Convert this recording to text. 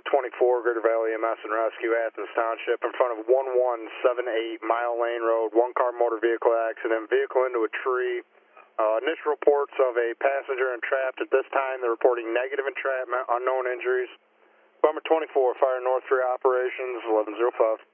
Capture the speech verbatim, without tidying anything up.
Department twenty-four, Greater Valley E M S and Rescue, Athens Township, in front of one one seven eight Mile Lane Road, one-car motor vehicle accident, vehicle into a tree. Uh, initial reports of a passenger entrapped. At this time, they're reporting negative entrapment, unknown injuries. Department twenty-four, Fire North three Operations, eleven oh five.